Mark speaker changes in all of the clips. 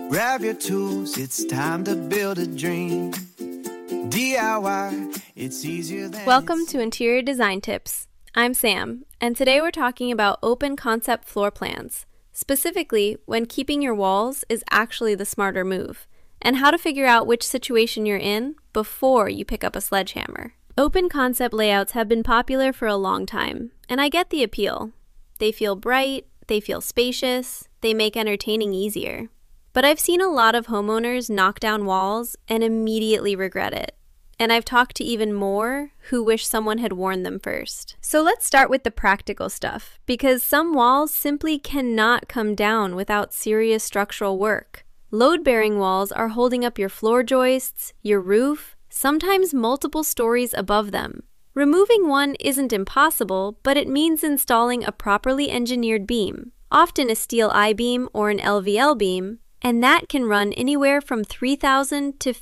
Speaker 1: Grab your tools, it's time to build a dream. DIY, it's easier than
Speaker 2: Welcome to Interior Design Tips. I'm Sam, and today we're talking about open concept floor plans, specifically when keeping your walls is actually the smarter move, and how to figure out which situation you're in before you pick up a sledgehammer. Open concept layouts have been popular for a long time, and I get the appeal. They feel bright, they feel spacious, they make entertaining easier. But I've seen a lot of homeowners knock down walls and immediately regret it. And I've talked to even more who wish someone had warned them first. So let's start with the practical stuff, because some walls simply cannot come down without serious structural work. Load-bearing walls are holding up your floor joists, your roof, sometimes multiple stories above them. Removing one isn't impossible, but it means installing a properly engineered beam, often a steel I-beam or an LVL beam, and that can run anywhere from $3,000 to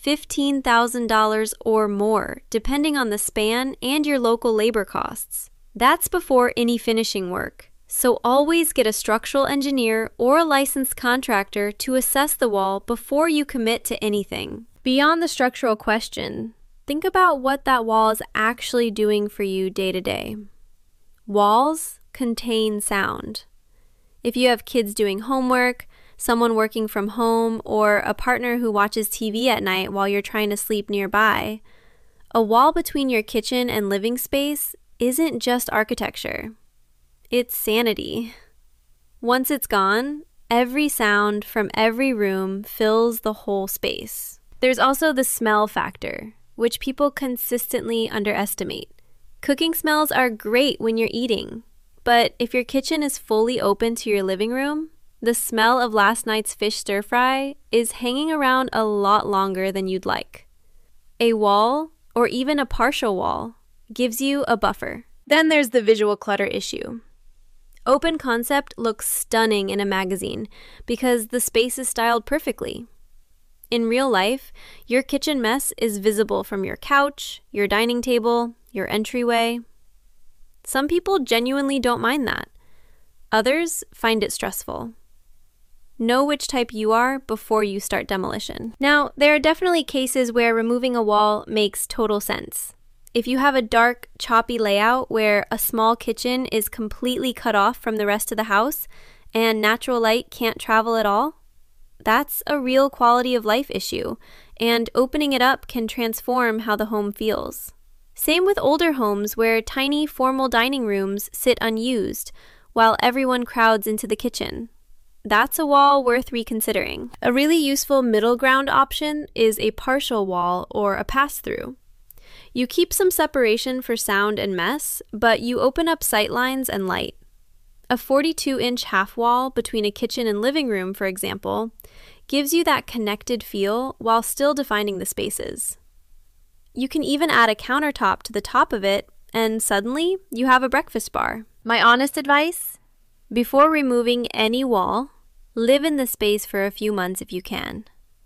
Speaker 2: $15,000 or more, depending on the span and your local labor costs. That's before any finishing work. So always get a structural engineer or a licensed contractor to assess the wall before you commit to anything. Beyond the structural question, think about what that wall is actually doing for you day to day. Walls contain sound. If you have kids doing homework, someone working from home, or a partner who watches TV at night while you're trying to sleep nearby, a wall between your kitchen and living space isn't just architecture. It's sanity. Once it's gone, every sound from every room fills the whole space. There's also the smell factor, which people consistently underestimate. Cooking smells are great when you're eating, but if your kitchen is fully open to your living room, the smell of last night's fish stir-fry is hanging around a lot longer than you'd like. A wall, or even a partial wall, gives you a buffer. Then there's the visual clutter issue. Open concept looks stunning in a magazine because the space is styled perfectly. In real life, your kitchen mess is visible from your couch, your dining table, your entryway. Some people genuinely don't mind that. Others find it stressful. Know which type you are before you start demolition. Now, there are definitely cases where removing a wall makes total sense. If you have a dark, choppy layout where a small kitchen is completely cut off from the rest of the house and natural light can't travel at all, that's a real quality of life issue, and opening it up can transform how the home feels. Same with older homes where tiny formal dining rooms sit unused while everyone crowds into the kitchen. That's a wall worth reconsidering. A really useful middle ground option is a partial wall or a pass-through. You keep some separation for sound and mess, but you open up sightlines and light. A 42-inch half wall between a kitchen and living room, for example, gives you that connected feel while still defining the spaces. You can even add a countertop to the top of it, and suddenly you have a breakfast bar. My honest advice? Before removing any wall, live in the space for a few months if you can.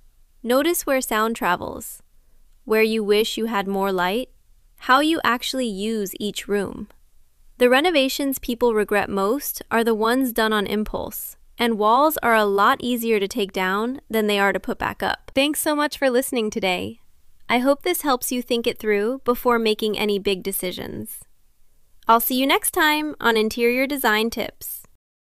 Speaker 2: Notice where sound travels, where you wish you had more light, how you actually use each room. The renovations people regret most are the ones done on impulse, and walls are a lot easier to take down than they are to put back up. Thanks so much for listening today. I hope this helps you think it through before making any big decisions. I'll see you next time on Interior Design Tips.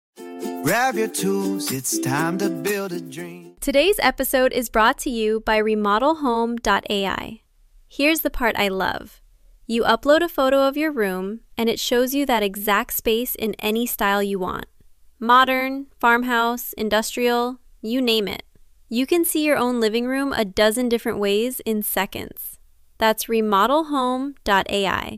Speaker 1: grab your tools, it's time to build a dream.
Speaker 2: Today's episode is brought to you by remodelhome.ai. Here's the part I love. You upload a photo of your room, and it shows you that exact space in any style you want. Modern, farmhouse, industrial, you name it. You can see your own living room a dozen different ways in seconds. That's remodelhome.ai.